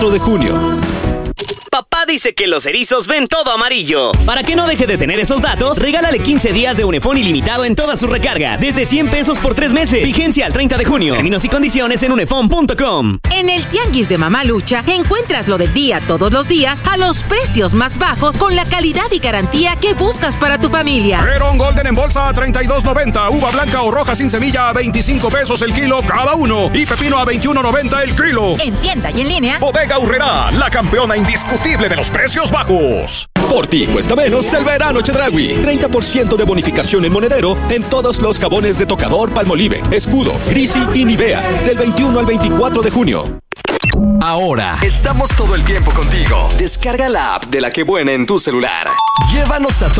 de junio. Papá dice que los erizos ven todo amarillo. Para que no deje de tener esos datos, regálale 15 días de Unifón ilimitado en todas sus recargas, desde 100 pesos por 3 meses. Vigencia al 30 de junio. Términos y condiciones en unifón.com. En el Tianguis de Mamá Lucha encuentras lo del día todos los días a los precios más bajos con la calidad y garantía que buscas para tu familia. Perón Golden en bolsa a $32.90. Uva blanca o roja sin semilla a 25 pesos el kilo cada uno. Y pepino a $21.90 el kilo. En tienda y en línea. Bodega Aurrerá, la campeona indiscutible de los precios bajos. Por ti cuesta menos el verano Chedraui. 30% de bonificación en monedero en todos los jabones de tocador Palmolive, Escudo, Grisi y Nivea. Del 21 al 24 de junio. Ahora estamos todo el tiempo contigo. Descarga la app de La Que Buena en tu celular. Llévanos a